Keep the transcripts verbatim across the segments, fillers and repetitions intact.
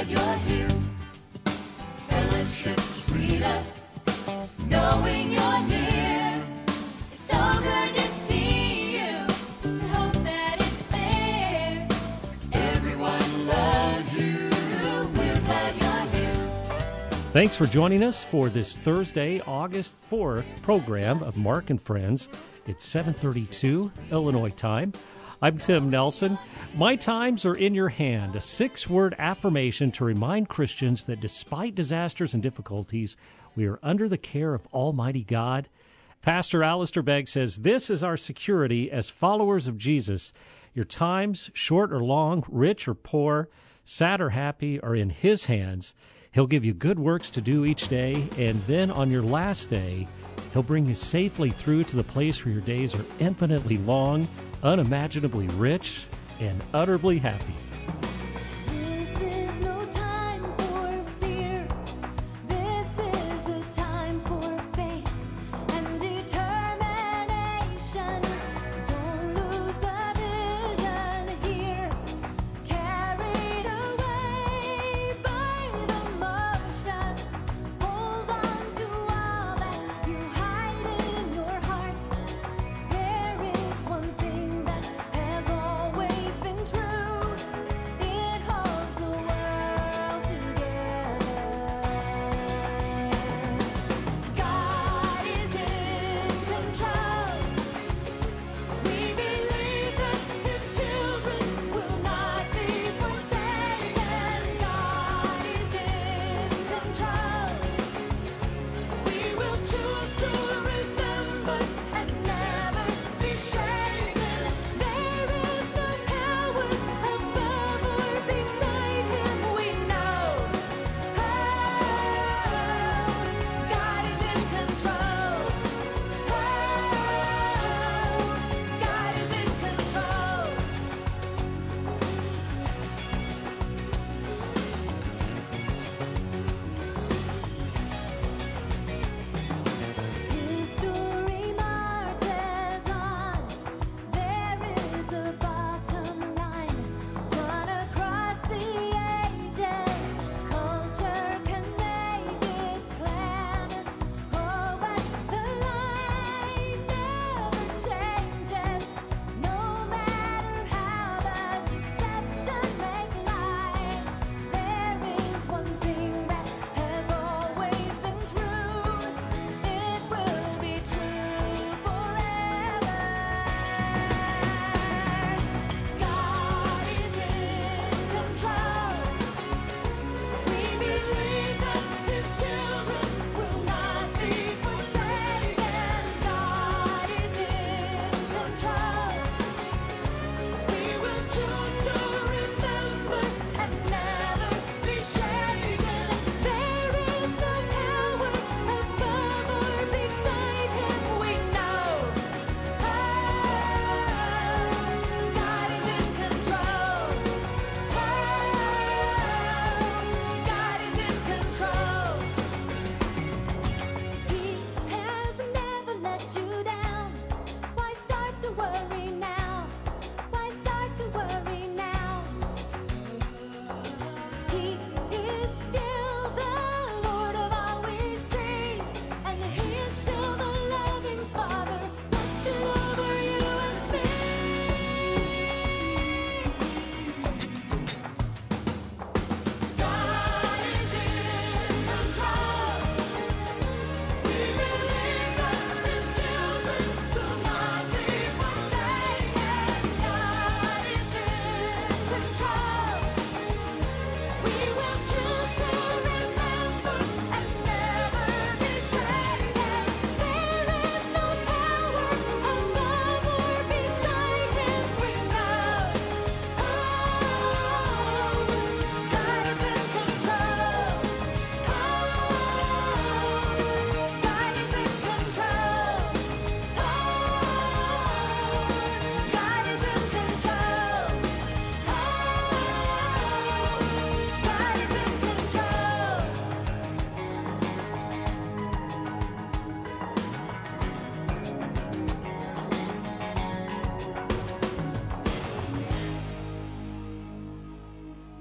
glad you're here. Fellowship sweeter, knowing you're near. It's so good to see you. I hope that it's clear. Everyone loves you. We're glad you're here. Thanks for joining us for this Thursday, August fourth program of Mark and Friends. It's seven thirty-two Illinois time. I'm Tim Nelson. My times are in your hand, a six-word affirmation to remind Christians that despite disasters and difficulties, we are under the care of Almighty God. Pastor Alistair Begg says, this is our security as followers of Jesus. Your times, short or long, rich or poor, sad or happy, are in His hands. He'll give you good works to do each day, and then on your last day, He'll bring you safely through to the place where your days are infinitely long, unimaginably rich, and utterly happy. This is no time for fear. This is a time for faith and determination. Don't lose the vision here. Carried away by the motion. Hold on to all that you hide in your heart. There is one thing that has always been true.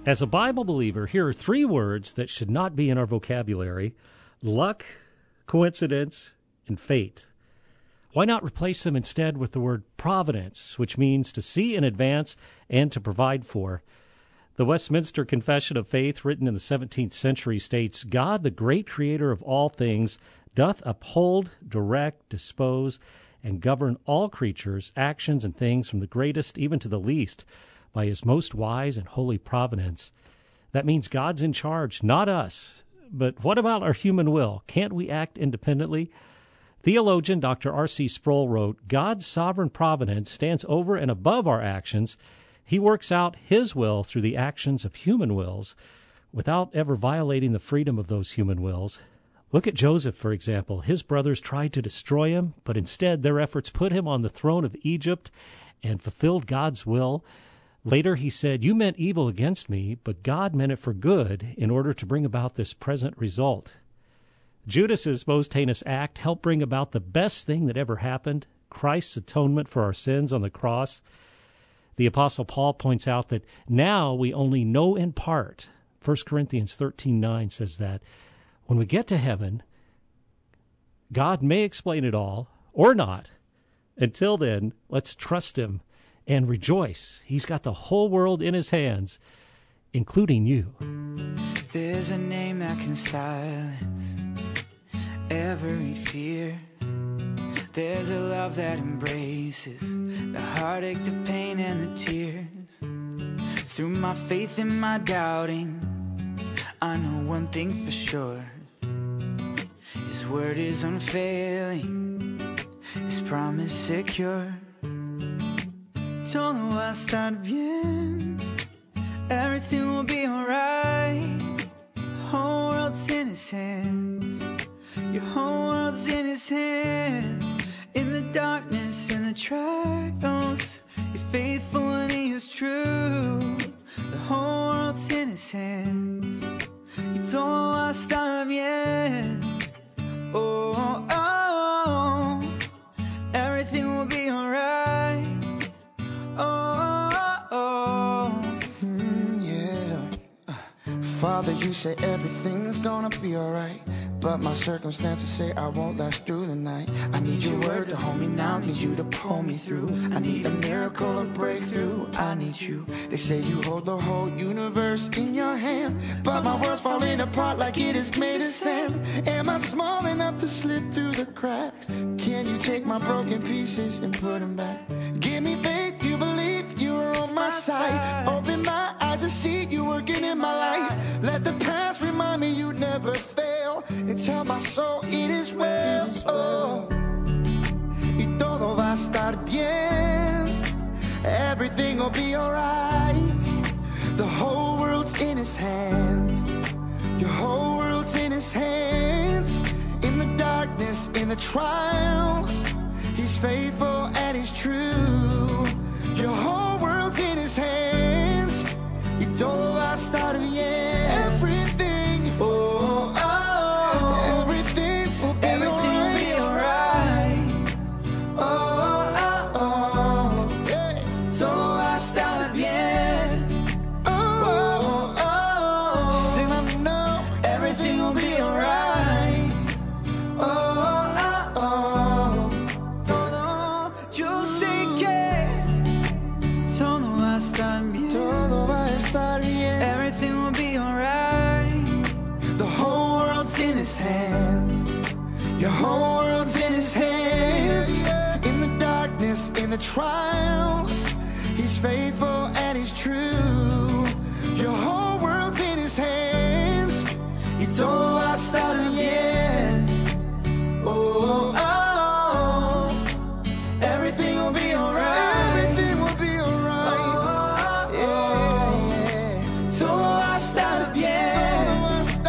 As a Bible believer, here are three words that should not be in our vocabulary: luck, coincidence, and fate. Why not replace them instead with the word providence, which means to see in advance and to provide for? The Westminster Confession of Faith, written in the seventeenth century, states, "God, the great creator of all things, doth uphold, direct, dispose, and govern all creatures, actions, and things from the greatest even to the least, by his most wise and holy providence." That means God's in charge, not us. But what about our human will? Can't we act independently? Theologian Doctor R C Sproul wrote, "God's sovereign providence stands over and above our actions. He works out his will through the actions of human wills without ever violating the freedom of those human wills. Look at Joseph, for example. His brothers tried to destroy him, but instead their efforts put him on the throne of Egypt and fulfilled God's will. Later he said, 'You meant evil against me, but God meant it for good in order to bring about this present result.' Judas's most heinous act helped bring about the best thing that ever happened, Christ's atonement for our sins on the cross. The Apostle Paul points out that now we only know in part. First Corinthians thirteen nine says that. When we get to heaven, God may explain it all or not. Until then, let's trust him and rejoice. He's got the whole world in his hands, including you." There's a name that can silence every fear. There's a love that embraces the heartache, the pain, and the tears. Through my faith and my doubting, I know one thing for sure. His word is unfailing, his promise secure. Todo va a estar bien, everything will be alright. Whole world's in his hands, your whole world's in his hands. In the darkness, in the trials, he's faithful and he is true. The whole world's in his hands, y todo va a estar bien. Oh, oh, oh, everything will be alright. Oh, oh, oh. Mm, yeah. Uh, Father, you say everything's gonna be alright, but my circumstances say I won't last through the night. I need your word to hold me now, need you to pull me through. I need a miracle, a breakthrough, I need you. They say you hold the whole universe in your hand, but my world's falling apart like it is made of sand. Am I small enough to slip through the cracks? Can you take my broken pieces and put them back? Give me faith, you believe you are on my side. Open my eyes and see you working in my life. Let the past remind me you never fail, and tell my soul it is well. Oh. Y todo va a estar bien, everything will be alright. The whole world's in his hands, your whole world's in his hands. In the darkness, in the trials, he's faithful and he's true. Your whole world's in his hands, y todo va a estar bien. Everything, oh, oh, everything will be alright. Oh, oh, oh, yeah. Todo va a estar bien. Oh, oh, oh, and I know everything will be alright. Oh, oh, oh, todo, yo sé que todo va a estar bien. Todo va a estar bien. Everything will be alright. The whole world's in his hands, your whole world's in his hands. In the darkness, in the trials, he's faithful and he's true. Your whole world's in his hands, y todo va a estar bien. Oh, oh, oh, everything will be alright. Everything will be alright. Oh, yeah, yeah. Todo va a estar bien.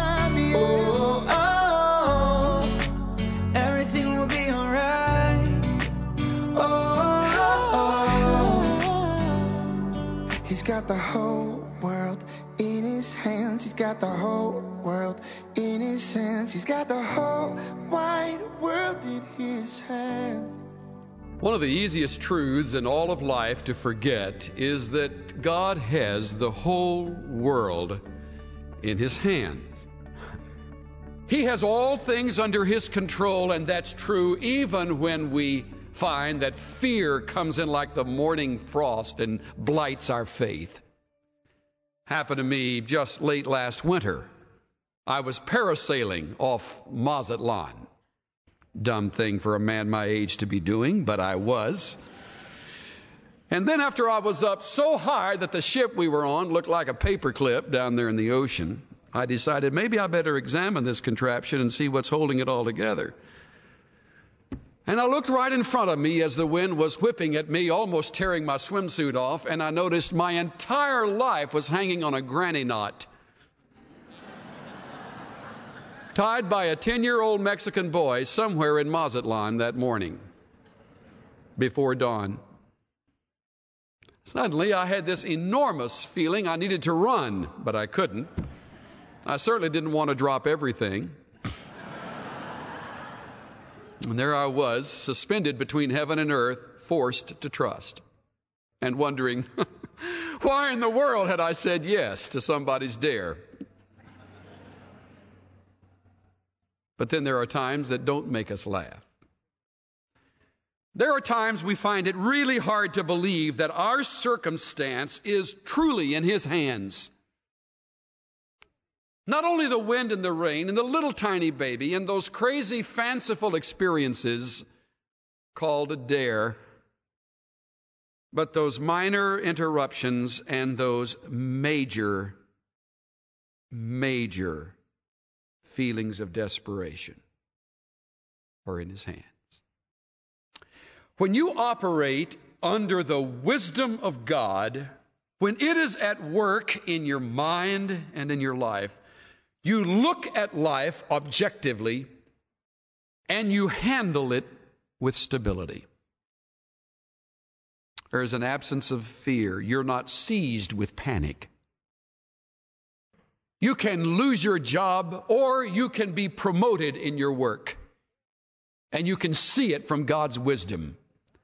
Oh, oh, oh, everything will be alright. Oh, oh, oh. He's got the whole world in his hands. He's got the whole world in his hands. He's got the whole wide world in his hands. One of the easiest truths in all of life to forget is that God has the whole world in His hands. He has all things under His control, and that's true even when we find that fear comes in like the morning frost and blights our faith. Happened to me just late last winter. I was parasailing off Mazatlan. Dumb thing for a man my age to be doing, but I was. And then after I was up so high that the ship we were on looked like a paperclip down there in the ocean, I decided maybe I better examine this contraption and see what's holding it all together. And I looked right in front of me as the wind was whipping at me, almost tearing my swimsuit off, and I noticed my entire life was hanging on a granny knot, tied by a ten-year-old Mexican boy somewhere in Mazatlan that morning before dawn. Suddenly, I had this enormous feeling I needed to run, but I couldn't. I certainly didn't want to drop everything. And there I was, suspended between heaven and earth, forced to trust, and wondering, why in the world had I said yes to somebody's dare? But then there are times that don't make us laugh. There are times we find it really hard to believe that our circumstance is truly in His hands. Not only the wind and the rain and the little tiny baby and those crazy fanciful experiences called a dare, but those minor interruptions and those major, major feelings of desperation are in His hands. When you operate under the wisdom of God, when it is at work in your mind and in your life, you look at life objectively and you handle it with stability. There is an absence of fear. You're not seized with panic. You can lose your job, or you can be promoted in your work. And you can see it from God's wisdom.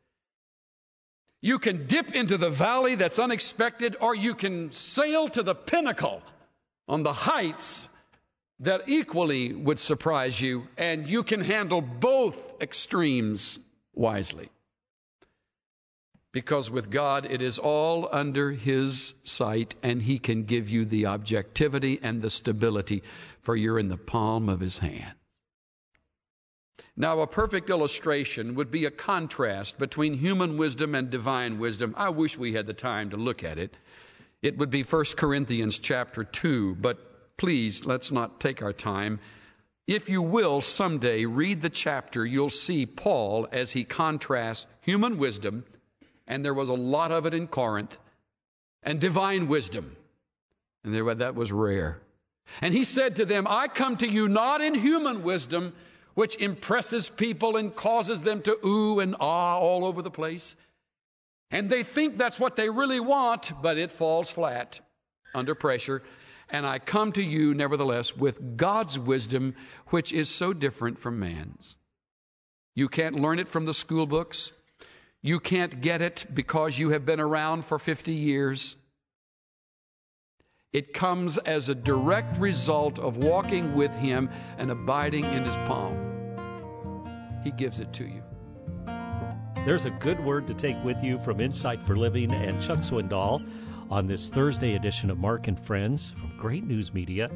You can dip into the valley that's unexpected, or you can sail to the pinnacle on the heights that equally would surprise you, and you can handle both extremes wisely. Because with God, it is all under His sight, and He can give you the objectivity and the stability, for you're in the palm of His hand. Now, a perfect illustration would be a contrast between human wisdom and divine wisdom. I wish we had the time to look at it. It would be First Corinthians chapter two, but please, let's not take our time. If you will someday read the chapter, you'll see Paul as he contrasts human wisdom, and there was a lot of it in Corinth, and divine wisdom. And there, that was rare. And he said to them, I come to you not in human wisdom, which impresses people and causes them to ooh and ah all over the place. And they think that's what they really want, but it falls flat under pressure. And I come to you, nevertheless, with God's wisdom, which is so different from man's. You can't learn it from the school books. You can't get it because you have been around for fifty years. It comes as a direct result of walking with Him and abiding in His palm. He gives it to you. There's a good word to take with you from Insight for Living and Chuck Swindoll on this Thursday edition of Mark and Friends from Great News Media.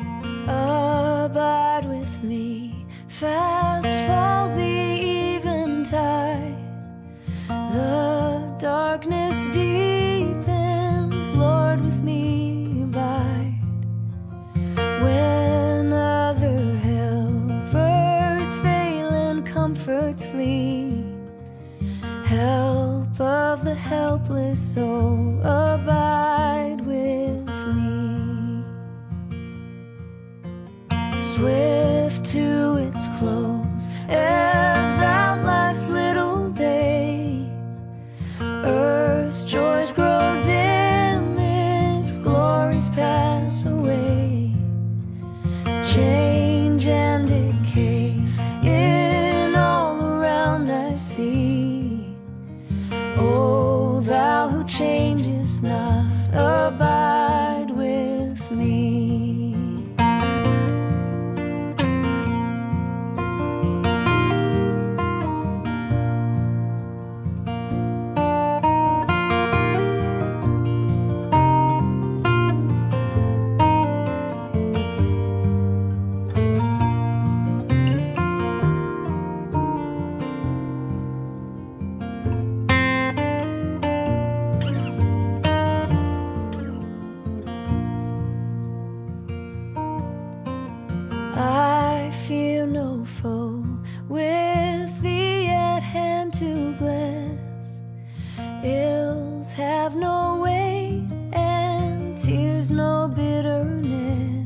Abide with me, fast falls the eventide. The darkness deepens, Lord, with me abide. When other helpers fail and comforts flee, help of the helpless, oh, abide with me. Swift to its close, ebbs out life's little day. Earth's joys grow dim, its glories pass away. Change and decay in all around I see. I fear no foe with thee at hand to bless. Ills have no weight and tears no bitterness.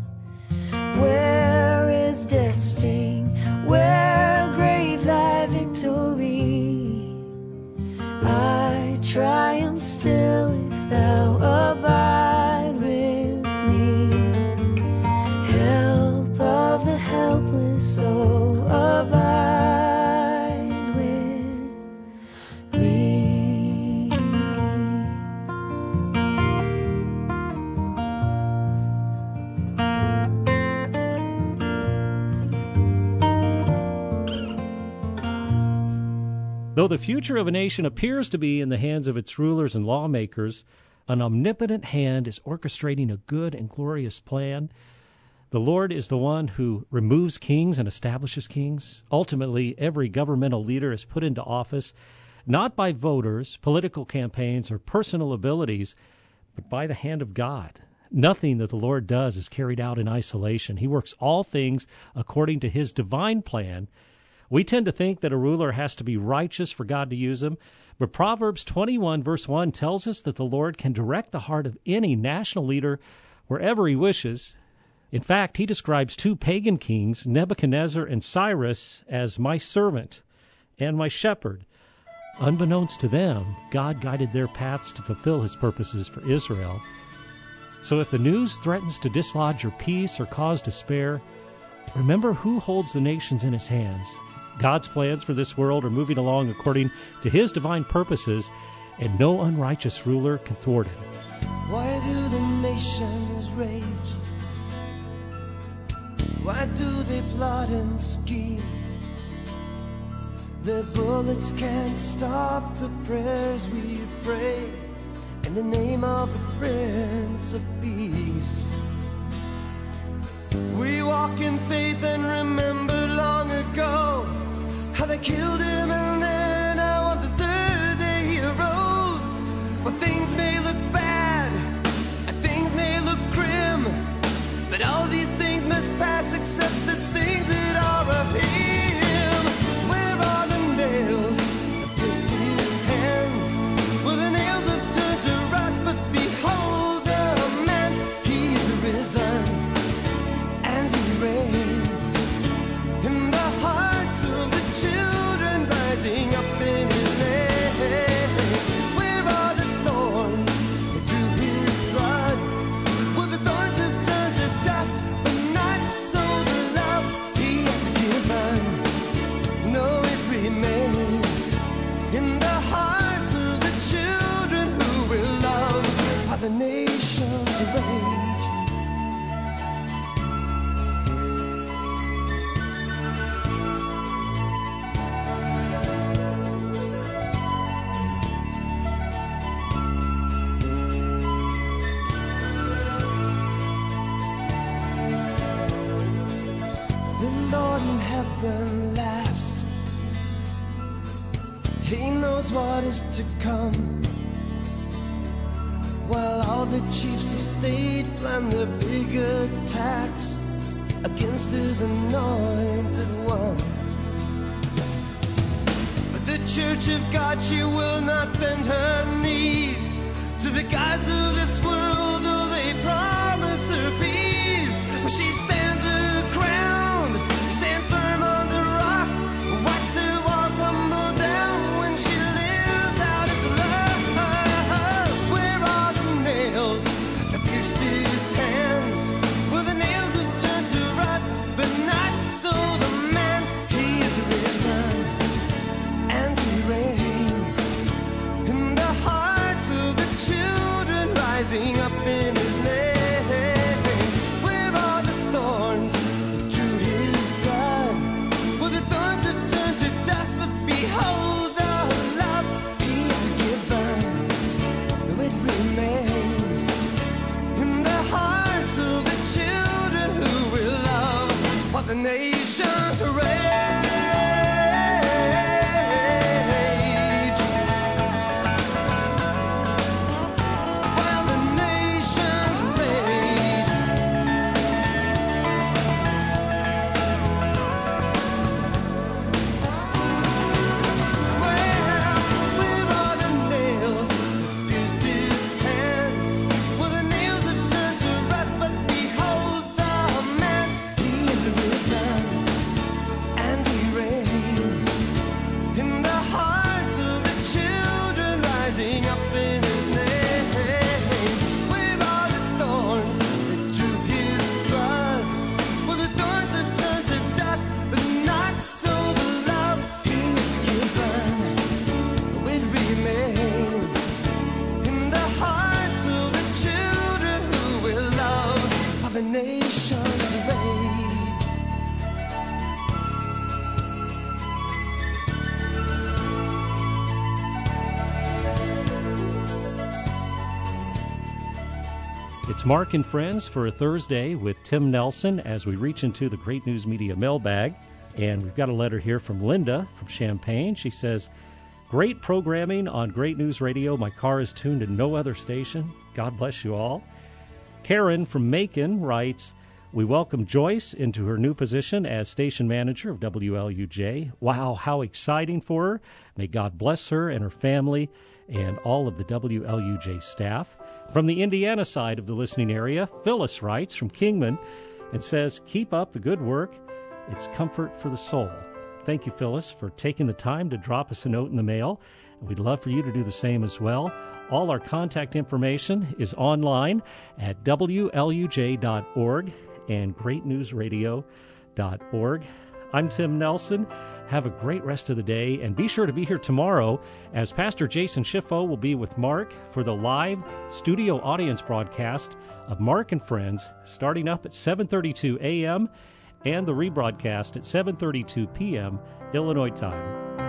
Where is death's sting? Where grave thy victory? I triumph still if thou abide with me. Help of the helpless, oh, abide with me. Though the future of a nation appears to be in the hands of its rulers and lawmakers, an omnipotent hand is orchestrating a good and glorious plan. The Lord is the one who removes kings and establishes kings. Ultimately, every governmental leader is put into office not by voters, political campaigns, or personal abilities, but by the hand of God. Nothing that the Lord does is carried out in isolation. He works all things according to his divine plan. We tend to think that a ruler has to be righteous for God to use him, but Proverbs twenty-one, verse one tells us that the Lord can direct the heart of any national leader wherever he wishes. In fact, he describes two pagan kings, Nebuchadnezzar and Cyrus, as my servant and my shepherd. Unbeknownst to them, God guided their paths to fulfill his purposes for Israel. So if the news threatens to dislodge your peace or cause despair, remember who holds the nations in his hands. God's plans for this world are moving along according to his divine purposes, and no unrighteous ruler can thwart it. Why do the nations rage? Why do they plot and scheme? Their bullets can't stop the prayers we pray in the name of the Prince of Peace. We walk in faith and remember long ago how they killed him, and then how on the third day he arose. Well, things may look bad and things may look grim, but all these things must pass except the things that are of him. Where are the nails that pierced his hands? Well, the nails have turned to rust, but behold the man, he is risen and he reigns in the hearts of the children rising up in his name. Where are the thorns that drew his blood? Well, the thorns have turned to dust, but not so the love he has given. No, it remains in the hearts of the children who will love while the nations rage. The Lord in heaven laughs. He knows what is to come. While all the chiefs of state plan their big attacks against his anointed one. But the church of God, she will not bend her knees to the gods of this world, though they promise her peace. Well, she stands her ground, stands firm on the rock. Watch the walls tumble down when she lives out his love. Where are the nails that pierced his hands? Well, the nails have turned to rust, but not so the man. He is risen and he reigns in the hearts of the children rising up in his name. Where are the thorns that drew his blood? Well, the thorns have turned to dust, but behold the love he has given. It remains in the hearts of the children who will love while the nations rage. While the nations rage. nation's rage. It's Mark and Friends for a Thursday with Tim Nelson as we reach into the Great News Media mailbag. And we've got a letter here from Linda from Champaign. She says, great programming on Great News Radio. My car is tuned to no other station. God bless you all. Karen from Macon writes, we welcome Joyce into her new position as station manager of W L U J. Wow, how exciting for her. May God bless her and her family and all of the W L U J staff. From the Indiana side of the listening area, Phyllis writes from Kingman and says, keep up the good work. It's comfort for the soul. Thank you, Phyllis, for taking the time to drop us a note in the mail. We'd love for you to do the same as well. All our contact information is online at W L U J dot org and great news radio dot org. I'm Tim Nelson. Have a great rest of the day, and be sure to be here tomorrow as Pastor Jason Schiffo will be with Mark for the live studio audience broadcast of Mark and Friends, starting up at seven thirty-two a.m. and the rebroadcast at seven thirty-two p.m. Illinois time.